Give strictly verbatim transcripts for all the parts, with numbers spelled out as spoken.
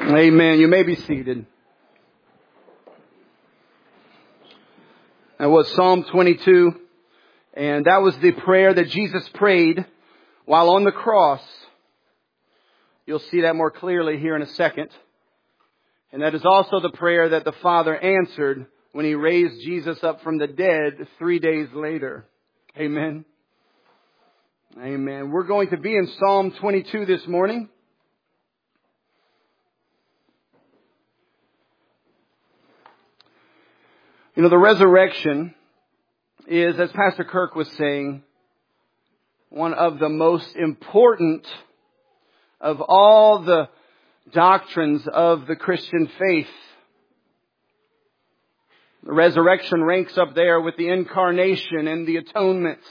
Amen. You may be seated. That was Psalm twenty-two, and that was the prayer that Jesus prayed while on the cross. You'll see that more clearly here in a second. And that is also the prayer that the Father answered when He raised Jesus up from the dead three days later. Amen. Amen. We're going to be in Psalm twenty-two this morning. You know, the resurrection is, as Pastor Kirk was saying, one of the most important of all the doctrines of the Christian faith. The resurrection ranks up there with the incarnation and the atonement.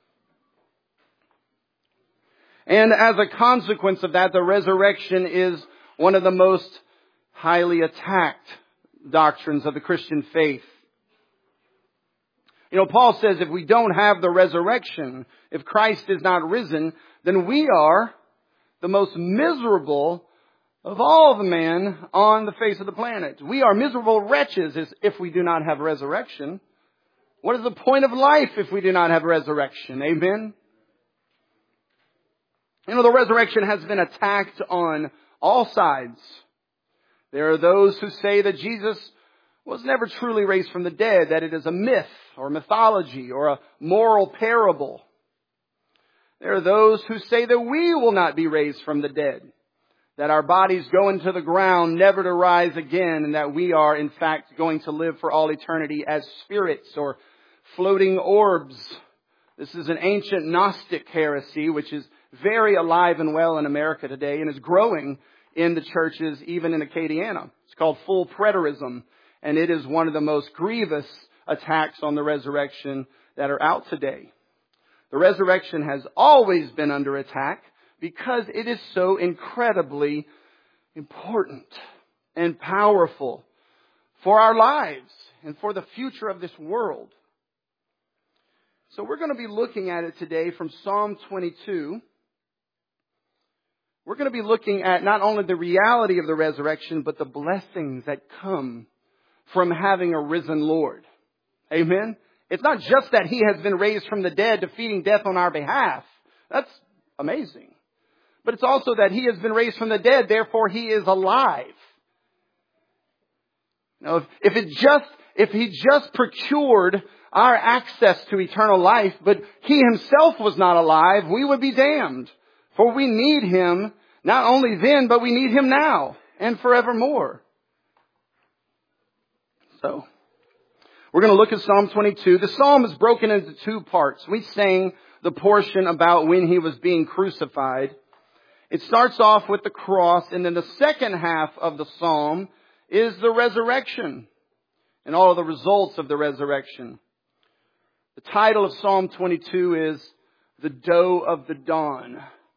And as a consequence of that, the resurrection is one of the most highly attacked doctrines of the Christian faith. You know, Paul says if we don't have the resurrection, if Christ is not risen, then we are the most miserable of all the men on the face of the planet. We are miserable wretches if we do not have resurrection. What is the point of life if we do not have resurrection? Amen? You know, the resurrection has been attacked on all sides. There are those who say that Jesus was never truly raised from the dead, that it is a myth or mythology or a moral parable. There are those who say that we will not be raised from the dead, that our bodies go into the ground never to rise again, and that we are in fact going to live for all eternity as spirits or floating orbs. This is an ancient Gnostic heresy which is very alive and well in America today and is growing in the churches even in Acadiana. It's called full preterism. And it is one of the most grievous attacks on the resurrection that are out today. The resurrection has always been under attack because it is so incredibly important and powerful for our lives and for the future of this world. So we're going to be looking at it today from Psalm twenty-two. We're going to be looking at not only the reality of the resurrection, but the blessings that come from having a risen Lord. Amen? It's not just that He has been raised from the dead, defeating death on our behalf. That's amazing. But it's also that He has been raised from the dead, therefore He is alive. Now, if, if it just, if He just procured our access to eternal life, but He Himself was not alive, we would be damned. For we need Him not only then, but we need Him now and forevermore. So, we're going to look at Psalm twenty-two. The Psalm is broken into two parts. We sang the portion about when He was being crucified. It starts off with the cross, and then the second half of the Psalm is the resurrection and all of the results of the resurrection. The title of Psalm twenty-two is The Doe of the Dawn.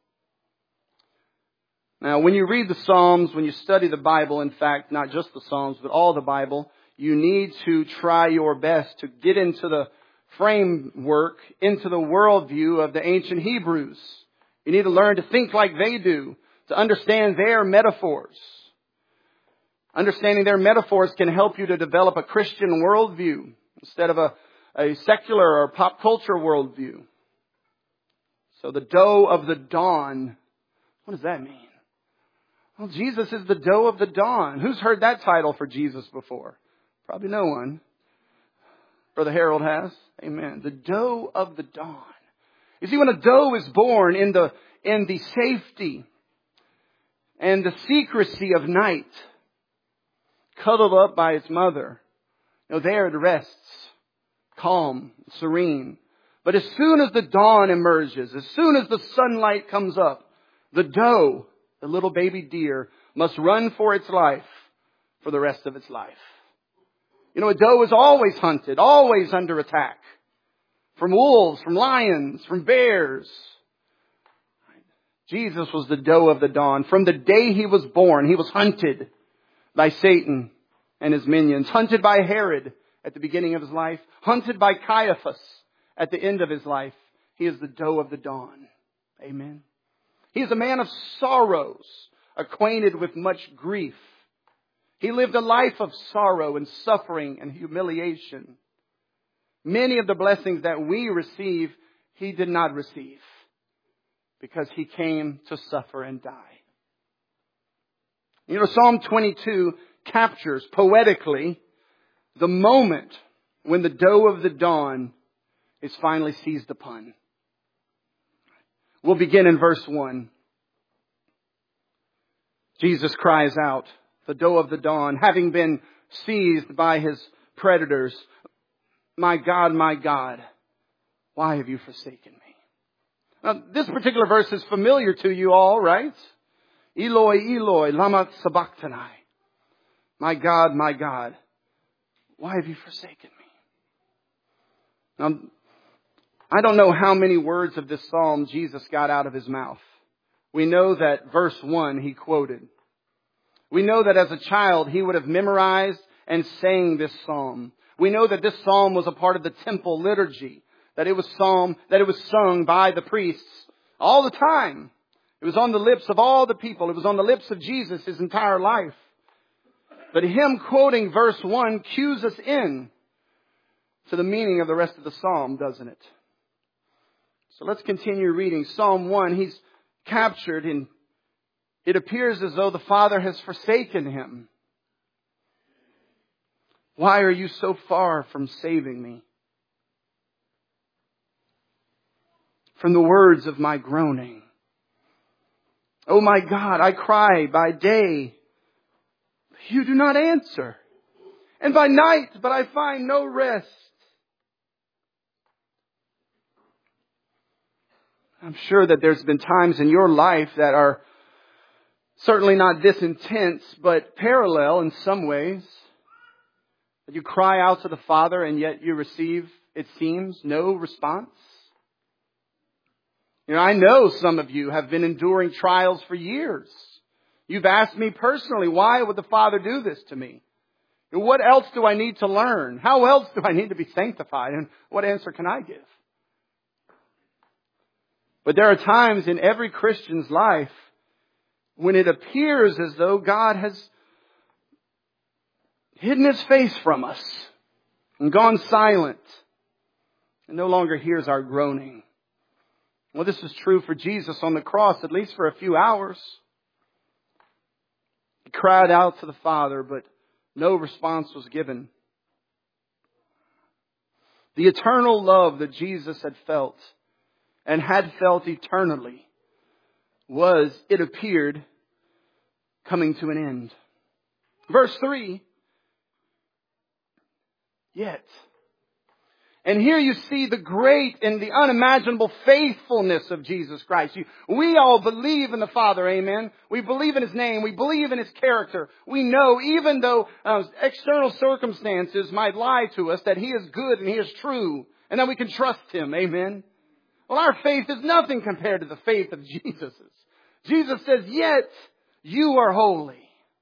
Now, when you read the Psalms, when you study the Bible, in fact, not just the Psalms, but all the Bible, you need to try your best to get into the framework, into the worldview of the ancient Hebrews. You need to learn to think like they do, to understand their metaphors. Understanding their metaphors can help you to develop a Christian worldview instead of a, a secular or pop culture worldview. So the doe of the dawn, what does that mean? Well, Jesus is the doe of the dawn. Who's heard that title for Jesus before? Probably no one. Brother Harold has. Amen. The doe of the dawn. You see, when a doe is born in the, in the safety and the secrecy of night, cuddled up by its mother, you know, there it rests, calm, serene. But as soon as the dawn emerges, as soon as the sunlight comes up, the doe, the little baby deer, must run for its life for the rest of its life. You know, a doe is always hunted, always under attack. From wolves, from lions, from bears. Jesus was the doe of the dawn. From the day He was born, He was hunted by Satan and his minions. Hunted by Herod at the beginning of His life. Hunted by Caiaphas at the end of His life. He is the doe of the dawn. Amen. He is a man of sorrows, acquainted with much grief. He lived a life of sorrow and suffering and humiliation. Many of the blessings that we receive, He did not receive because He came to suffer and die. You know, Psalm twenty-two captures poetically the moment when the doe of the dawn is finally seized upon. We'll begin in verse one. Jesus cries out, the doe of the dawn, having been seized by his predators, "My God, my God, why have you forsaken me?" Now, this particular verse is familiar to you all, right? Eloi, Eloi, lama sabachthani. My God, my God, why have you forsaken me? Now, I don't know how many words of this psalm Jesus got out of his mouth. We know that verse one he quoted. We know that as a child he would have memorized and sang this psalm. We know that this psalm was a part of the temple liturgy, that it was psalm, that it was sung by the priests all the time. It was on the lips of all the people. It was on the lips of Jesus his entire life. But him quoting verse one cues us in to the meaning of the rest of the psalm, doesn't it? So let's continue reading. Psalm one, he's captured, and it appears as though the Father has forsaken him. Why are you so far from saving me? From the words of my groaning. Oh my God, I cry by day, but you do not answer. And by night, but I find no rest. I'm sure that there's been times in your life that are certainly not this intense, but parallel in some ways. That you cry out to the Father and yet you receive, it seems, no response. You know, I know some of you have been enduring trials for years. You've asked me personally, why would the Father do this to me? And what else do I need to learn? How else do I need to be sanctified? And what answer can I give? But there are times in every Christian's life when it appears as though God has hidden His face from us and gone silent and no longer hears our groaning. Well, this is true for Jesus on the cross, at least for a few hours. He cried out to the Father, but no response was given. The eternal love that Jesus had felt and had felt eternally was, it appeared, coming to an end. Verse three. Yet. And here you see the great and the unimaginable faithfulness of Jesus Christ. You, we all believe in the Father, amen. We believe in His name. We believe in His character. We know, even though uh, external circumstances might lie to us, that He is good and He is true, and that we can trust Him, amen. Well, our faith is nothing compared to the faith of Jesus'. Jesus says, yet you are holy.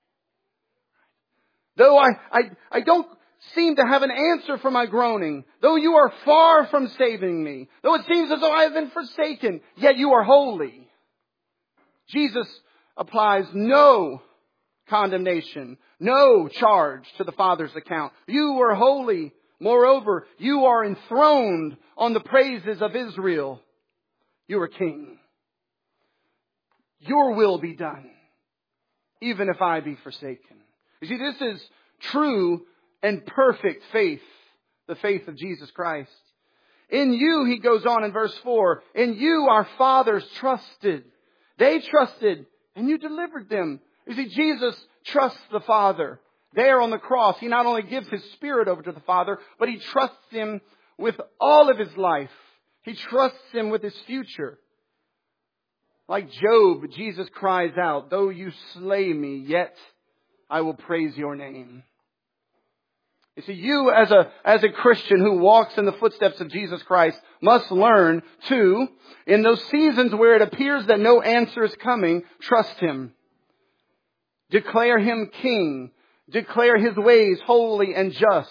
Though I, I, I don't seem to have an answer for my groaning, though you are far from saving me, though it seems as though I have been forsaken, yet you are holy. Jesus applies no condemnation, no charge to the Father's account. You are holy. Moreover, you are enthroned on the praises of Israel. You are king. Your will be done, even if I be forsaken. You see, this is true and perfect faith, the faith of Jesus Christ. In you, he goes on in verse four, in you our fathers trusted. They trusted and you delivered them. You see, Jesus trusts the Father. There on the cross, He not only gives His Spirit over to the Father, but He trusts Him with all of His life. He trusts Him with His future. Like Job, Jesus cries out, though you slay me, yet I will praise your name. You see, you as a, as a Christian who walks in the footsteps of Jesus Christ must learn to, in those seasons where it appears that no answer is coming, trust Him. Declare Him King. Declare His ways holy and just.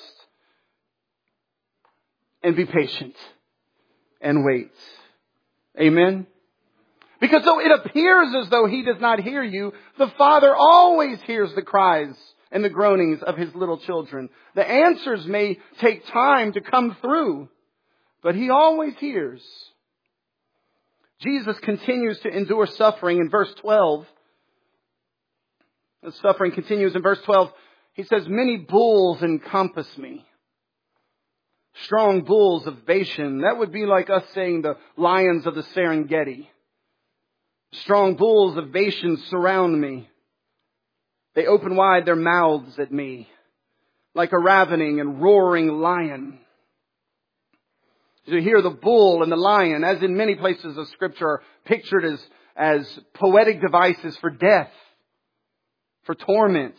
And be patient. And wait. Amen? Because though it appears as though He does not hear you, the Father always hears the cries and the groanings of His little children. The answers may take time to come through, but He always hears. Jesus continues to endure suffering in verse twelve. The suffering continues in verse twelve. He says, many bulls encompass me. Strong bulls of Bashan. That would be like us saying the lions of the Serengeti. Strong bulls of Bashan surround me. They open wide their mouths at me like a ravening and roaring lion. You hear the bull and the lion, as in many places of Scripture, are pictured as, as poetic devices for death, for torment.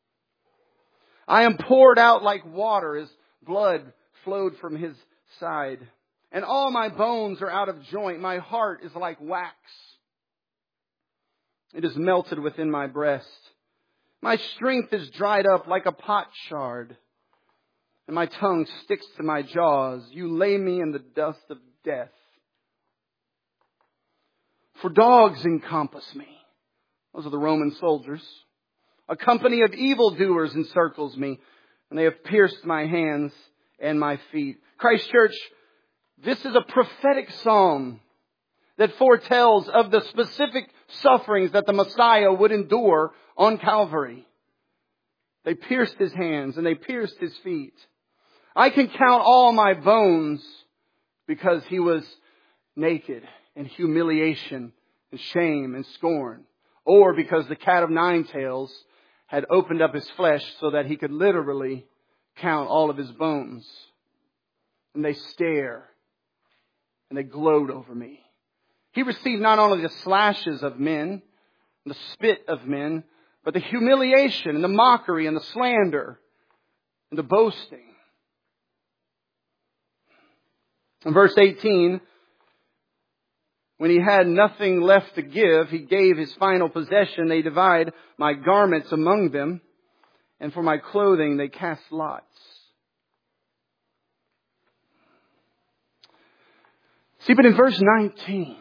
I am poured out like water as blood flowed from His side. And all my bones are out of joint. My heart is like wax. It is melted within my breast. My strength is dried up like a potsherd. And my tongue sticks to my jaws. You lay me in the dust of death. For dogs encompass me. Those are the Roman soldiers. A company of evildoers encircles me, and they have pierced my hands and my feet. Christ Church, this is a prophetic psalm that foretells of the specific sufferings that the Messiah would endure on Calvary. They pierced His hands and they pierced His feet. I can count all my bones because He was naked in humiliation and shame and scorn. Or because the cat of nine tails had opened up His flesh so that He could literally count all of His bones. And they stare and they gloat over me. He received not only the slashes of men, the spit of men, but the humiliation and the mockery and the slander and the boasting. In verse eighteen, when He had nothing left to give, He gave His final possession. They divide my garments among them, and for my clothing they cast lots. See, but in verse nineteen,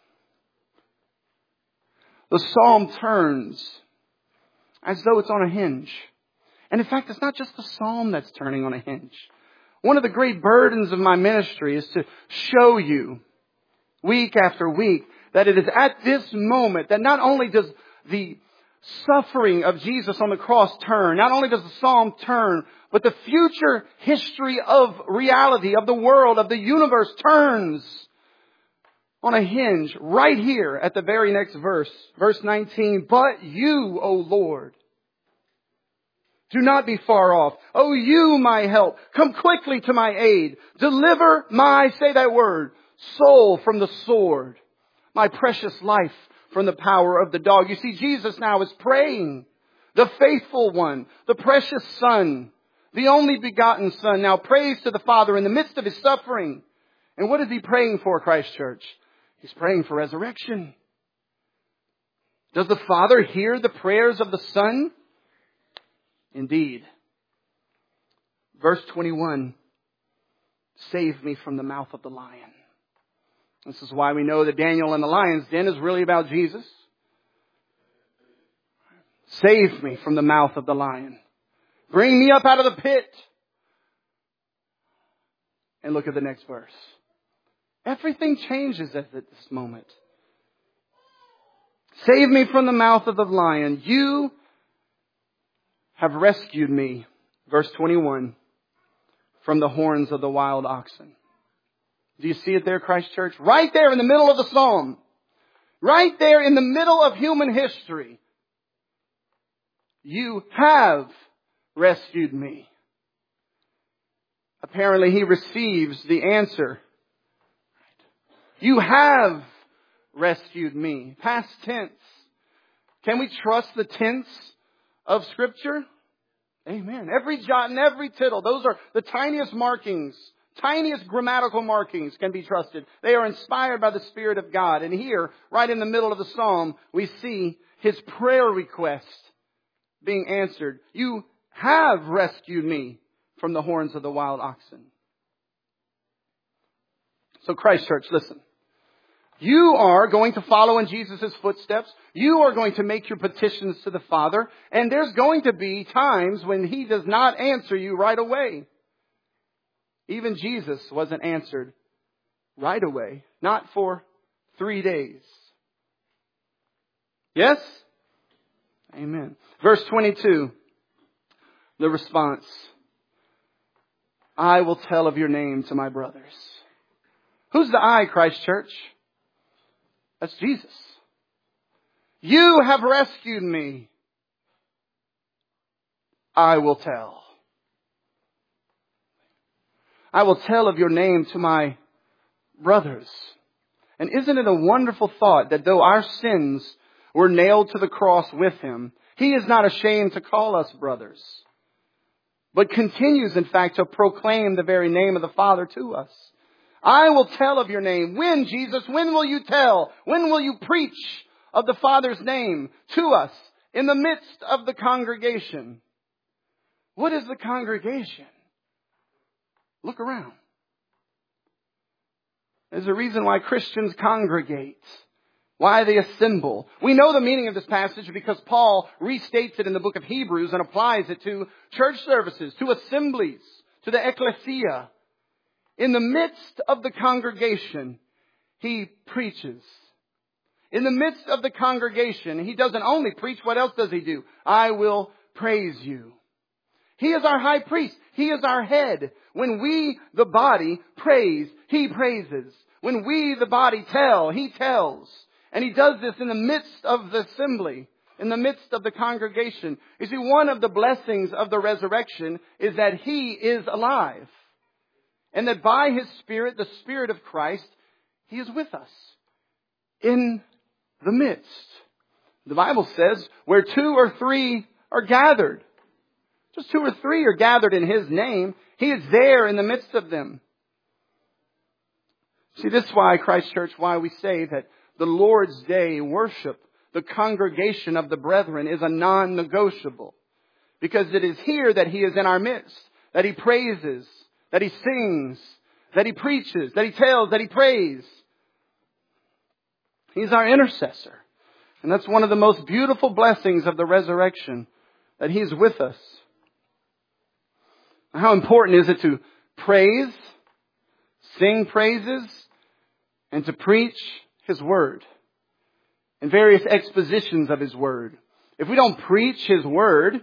the psalm turns as though it's on a hinge. And in fact, it's not just the psalm that's turning on a hinge. One of the great burdens of my ministry is to show you week after week that it is at this moment that not only does the suffering of Jesus on the cross turn, not only does the psalm turn, but the future history of reality, of the world, of the universe turns on a hinge right here at the very next verse. Verse nineteen, but you, O Lord, do not be far off. O you, my help, come quickly to my aid. Deliver my, say that word, soul from the sword, my precious life from the power of the dog. You see, Jesus now is praying. The faithful one, the precious Son, the only begotten Son, now prays to the Father in the midst of His suffering. And what is He praying for, Christ Church? He's praying for resurrection. Does the Father hear the prayers of the Son? Indeed. Verse twenty-one, save me from the mouth of the lion. This is why we know that Daniel in the lion's den is really about Jesus. Save me from the mouth of the lion. Bring me up out of the pit. And look at the next verse. Everything changes at this moment. Save me from the mouth of the lion. You have rescued me, verse twenty-one, from the horns of the wild oxen. Do you see it there, Christ Church? Right there in the middle of the psalm. Right there in the middle of human history. You have rescued me. Apparently He receives the answer. You have rescued me. Past tense. Can we trust the tense of Scripture? Amen. Every jot and every tittle. Those are the tiniest markings. Tiniest grammatical markings can be trusted. They are inspired by the Spirit of God. And here, right in the middle of the psalm, we see His prayer request being answered. You have rescued me from the horns of the wild oxen. So Christ Church, listen. You are going to follow in Jesus' footsteps. You are going to make your petitions to the Father. And there's going to be times when He does not answer you right away. Even Jesus wasn't answered right away. Not for three days. Yes? Amen. Verse twenty-two. The response. I will tell of your name to my brothers. Who's the I, Christ Church? That's Jesus. You have rescued me. I will tell. I will tell of your name to my brothers. And isn't it a wonderful thought that though our sins were nailed to the cross with Him, He is not ashamed to call us brothers, but continues, in fact, to proclaim the very name of the Father to us. I will tell of your name. When, Jesus? When will you tell? When will you preach of the Father's name to us in the midst of the congregation? What is the congregation? Look around. There's a reason why Christians congregate. Why they assemble. We know the meaning of this passage because Paul restates it in the book of Hebrews and applies it to church services, to assemblies, to the ecclesia. In the midst of the congregation, he preaches. In the midst of the congregation, he doesn't only preach. What else does he do? I will praise you. He is our high priest. He is our head. When we, the body, praise, he praises. When we, the body, tell, he tells. And he does this in the midst of the assembly, in the midst of the congregation. You see, one of the blessings of the resurrection is that he is alive. And that by his Spirit, the Spirit of Christ, he is with us in the midst. The Bible says where two or three are gathered, just two or three are gathered in his name, he is there in the midst of them. See, this is why, Christ Church, why we say that the Lord's Day worship, the congregation of the brethren, is a non-negotiable. Because it is here that he is in our midst, that he praises, that he sings, that he preaches, that he tells, that he prays. He's our intercessor. And that's one of the most beautiful blessings of the resurrection, that he's with us. How important is it to praise, sing praises, and to preach his word and various expositions of his word? If we don't preach his word,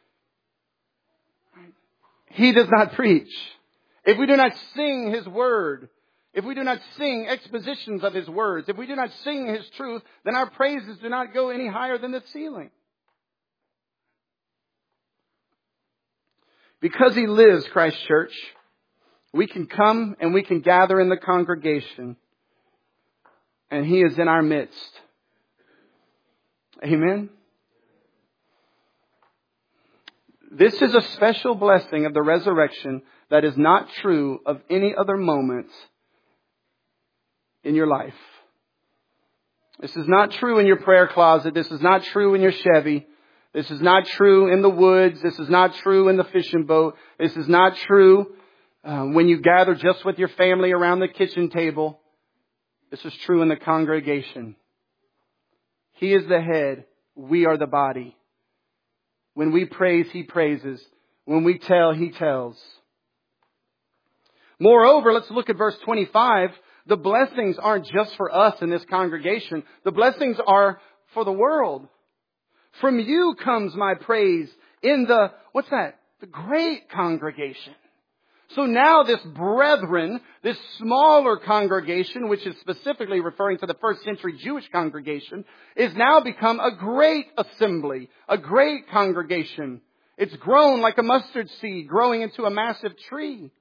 he does not preach. If we do not sing his word, if we do not sing expositions of his words, if we do not sing his truth, then our praises do not go any higher than the ceiling. Because he lives, Christ Church, we can come and we can gather in the congregation, and he is in our midst. Amen. This is a special blessing of the resurrection that is not true of any other moment in your life. This is not true in your prayer closet. This is not true in your Chevy. This is not true in the woods. This is not true in the fishing boat. This is not true uh, when you gather just with your family around the kitchen table. This is true in the congregation. He is the head. We are the body. When we praise, he praises. When we tell, he tells. Moreover, let's look at verse twenty-five. The blessings aren't just for us in this congregation. The blessings are for the world. From you comes my praise in the, what's that? The great congregation. So now this brethren, this smaller congregation, which is specifically referring to the first century Jewish congregation, is now become a great assembly, a great congregation. It's grown like a mustard seed, growing into a massive tree.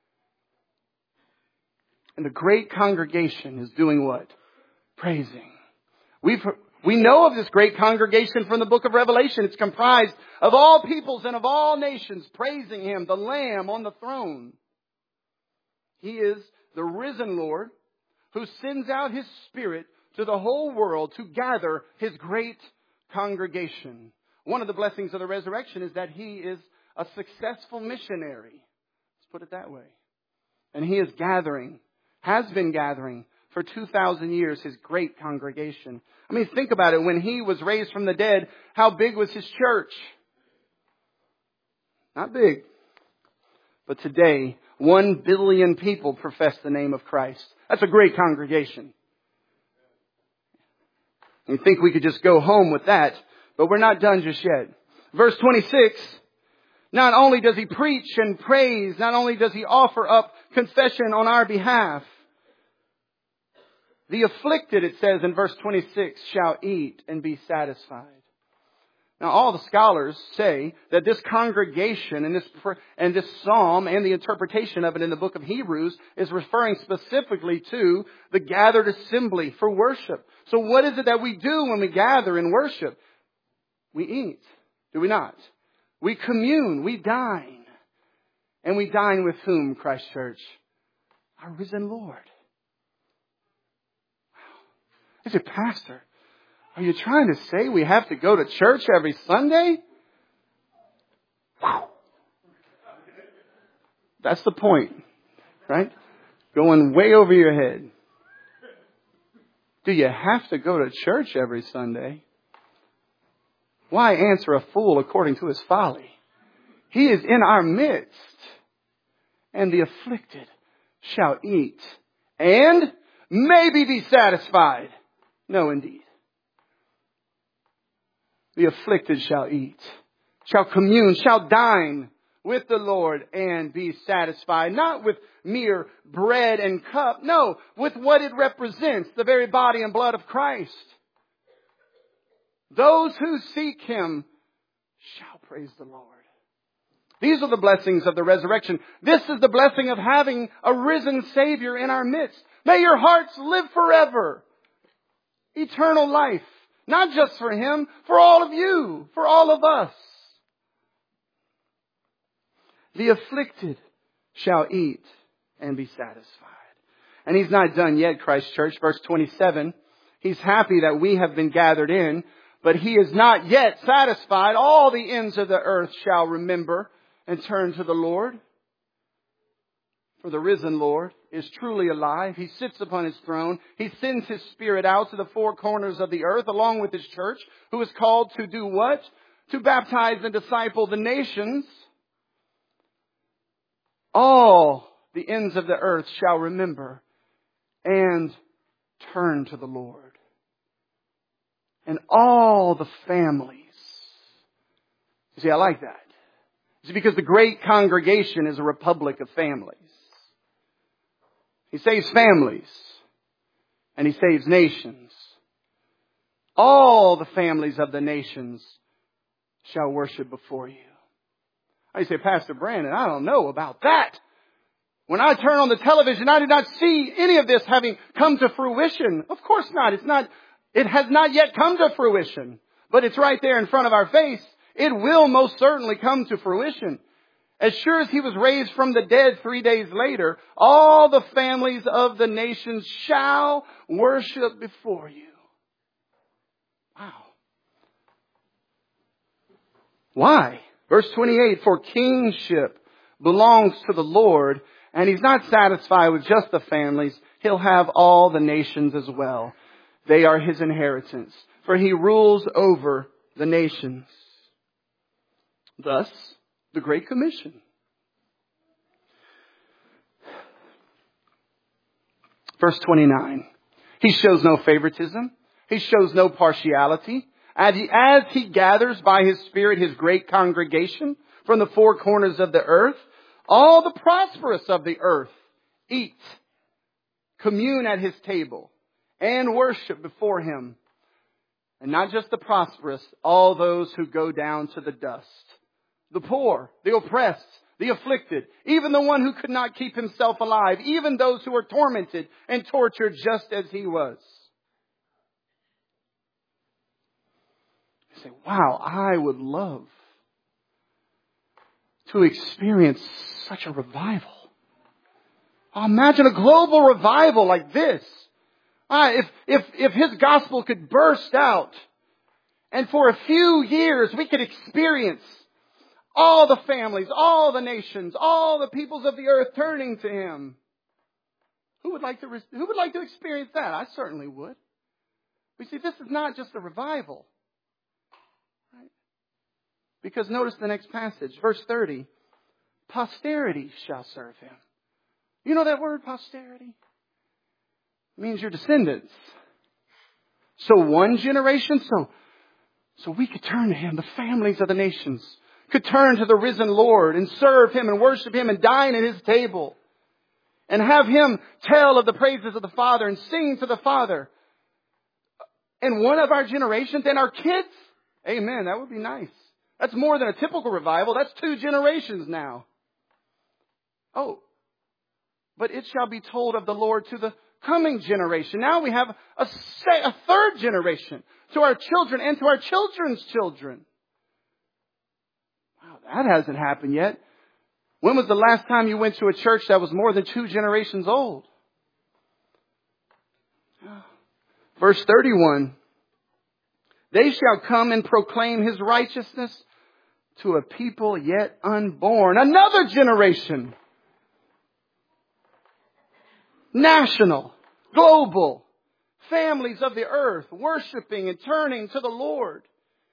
And the great congregation is doing what? Praising. We've We know of this great congregation from the book of Revelation. It's comprised of all peoples and of all nations praising him, the Lamb on the throne. He is the risen Lord who sends out his Spirit to the whole world to gather his great congregation. One of the blessings of the resurrection is that he is a successful missionary. Let's put it that way. And he is gathering, has been gathering for two thousand years, His great congregation. I mean, think about it. When He was raised from the dead, how big was His church? Not big. But today, one billion people profess the name of Christ. That's a great congregation. You think we could just go home with that, but we're not done just yet. Verse twenty-six, not only does He preach and praise, not only does He offer up confession on our behalf, the afflicted, it says in verse twenty-six, shall eat and be satisfied. Now, all the scholars say that this congregation and this and this psalm and the interpretation of it in the book of Hebrews is referring specifically to the gathered assembly for worship. So what is it that we do when we gather in worship? We eat, do we not? We commune, we dine. And we dine with whom, Christ Church? Our risen Lord. Wow. I said, Pastor, are you trying to say we have to go to church every Sunday? Whew. That's the point, right? Going way over your head. Do you have to go to church every Sunday? Why answer a fool according to his folly? He is in our midst, and the afflicted shall eat and maybe be satisfied. No, indeed. The afflicted shall eat, shall commune, shall dine with the Lord and be satisfied. Not with mere bread and cup. No, with what it represents, the very body and blood of Christ. Those who seek Him shall praise the Lord. These are the blessings of the resurrection. This is the blessing of having a risen Savior in our midst. May your hearts live forever. Eternal life. Not just for Him, for all of you, for all of us. The afflicted shall eat and be satisfied. And He's not done yet, Christ Church. Verse twenty-seven, He's happy that we have been gathered in, but He is not yet satisfied. All the ends of the earth shall remember and turn to the Lord. For the risen Lord is truly alive. He sits upon His throne. He sends His Spirit out to the four corners of the earth along with His church, who is called to do what? To baptize and disciple the nations. All the ends of the earth shall remember and turn to the Lord. And all the families. You see, I like that. It's because the great congregation is a republic of families. He saves families. And He saves nations. All the families of the nations shall worship before you. I say, Pastor Brandon, I don't know about that. When I turn on the television, I did not see any of this having come to fruition. Of course not. It's not, it has not yet come to fruition. But it's right there in front of our face. It will most certainly come to fruition. As sure as He was raised from the dead three days later, all the families of the nations shall worship before you. Wow. Why? Verse twenty-eight, for kingship belongs to the Lord, and He's not satisfied with just the families. He'll have all the nations as well. They are His inheritance, for He rules over the nations. Thus, the Great Commission. Verse twenty-nine. He shows no favoritism. He shows no partiality. As he, as he gathers by His Spirit His great congregation from the four corners of the earth, all the prosperous of the earth eat, commune at His table, and worship before Him. And not just the prosperous, all those who go down to the dust. The poor, the oppressed, the afflicted, even the one who could not keep himself alive, even those who were tormented and tortured just as He was. You say, wow, I would love to experience such a revival. Oh, imagine a global revival like this. Ah, if, if, if His gospel could burst out and for a few years we could experience all the families, all the nations, all the peoples of the earth turning to Him. Who would like to, who would like to experience that? I certainly would. But see, this is not just a revival. Right? Because notice the next passage, verse thirty. Posterity shall serve him. You know that word, posterity? It means your descendants. So one generation, so, so we could turn to him, the families of the nations could turn to the risen Lord and serve him and worship him and dine at his table and have him tell of the praises of the Father and sing to the Father. And one of our generations and our kids, amen, that would be nice. That's more than a typical revival. That's two generations now. Oh, but it shall be told of the Lord to the coming generation. Now we have a, a third generation to our children and to our children's children. Wow, that hasn't happened yet. When was the last time you went to a church that was more than two generations old? Verse thirty-one. They shall come and proclaim his righteousness to a people yet unborn. Another generation. National, global, families of the earth, worshiping and turning to the Lord.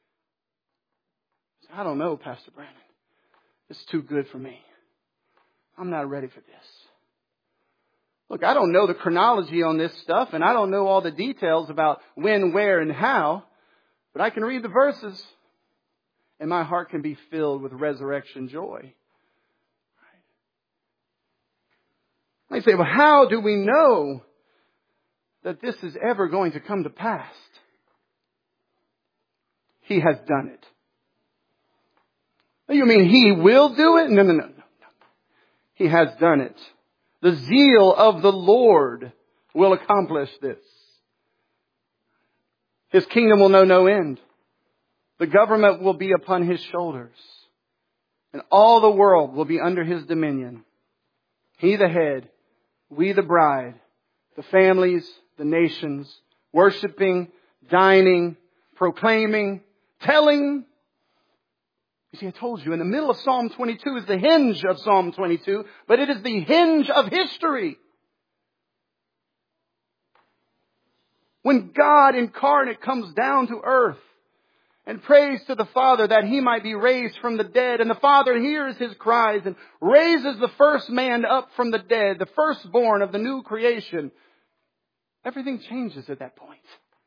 I don't know, Pastor Brandon. It's too good for me. I'm not ready for this. Look, I don't know the chronology on this stuff, and I don't know all the details about when, where, and how, but I can read the verses, and my heart can be filled with resurrection joy. They say, well, how do we know that this is ever going to come to pass? He has done it. You mean he will do it? No, no, no, no. He has done it. The zeal of the Lord will accomplish this. His kingdom will know no end. The government will be upon his shoulders. And all the world will be under his dominion. He the head. We the bride, the families, the nations, worshiping, dining, proclaiming, telling. You see, I told you, in the middle of Psalm twenty-two is the hinge of Psalm twenty-two, but it is the hinge of history. When God incarnate comes down to earth and prays to the Father that he might be raised from the dead. And the Father hears his cries and raises the first man up from the dead, the firstborn of the new creation. Everything changes at that point.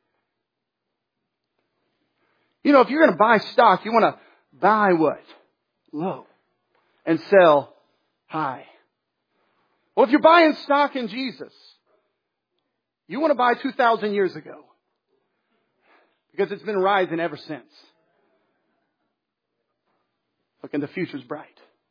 You know, if you're going to buy stock, you want to buy what? Low. And sell high. Well, if you're buying stock in Jesus, you want to buy two thousand years ago. Because it's been rising ever since. Look, and the future's bright.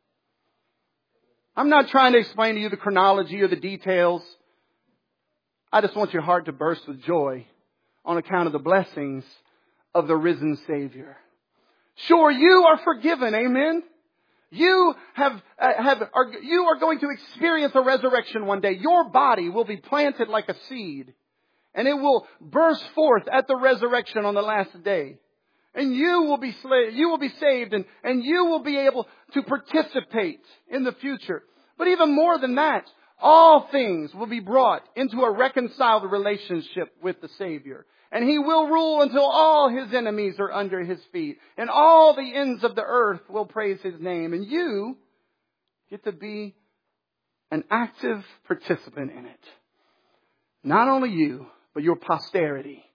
I'm not trying to explain to you the chronology or the details. I just want your heart to burst with joy on account of the blessings of the risen Savior. Sure, you are forgiven. Amen. You have, uh, have, are, you are going to experience a resurrection one day. Your body will be planted like a seed. And it will burst forth at the resurrection on the last day. And you will be sla- you will be saved and, and you will be able to participate in the future. But even more than that, all things will be brought into a reconciled relationship with the Savior. And he will rule until all his enemies are under his feet. And all the ends of the earth will praise his name. And you get to be an active participant in it. Not only you, but your posterity.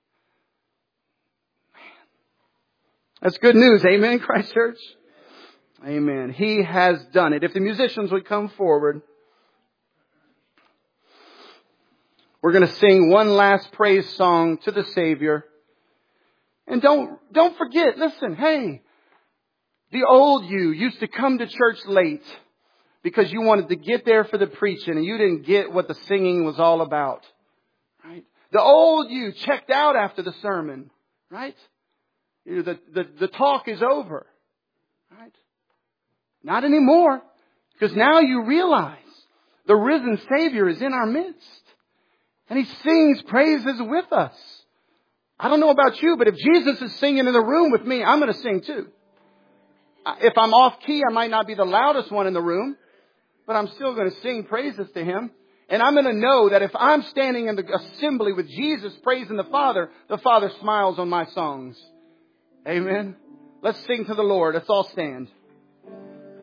Man. That's good news. Amen, Christ Church? Amen. He has done it. If the musicians would come forward. We're going to sing one last praise song to the Savior. And don't, don't forget, listen, hey, the old you used to come to church late because you wanted to get there for the preaching and you didn't get what the singing was all about. Right? The old you checked out after the sermon, right? You know, the, the, the talk is over, right? Not anymore, because now you realize the risen Savior is in our midst. And he sings praises with us. I don't know about you, but if Jesus is singing in the room with me, I'm going to sing too. If I'm off key, I might not be the loudest one in the room, but I'm still going to sing praises to him. And I'm going to know that if I'm standing in the assembly with Jesus praising the Father, the Father smiles on my songs. Amen. Let's sing to the Lord. Let's all stand.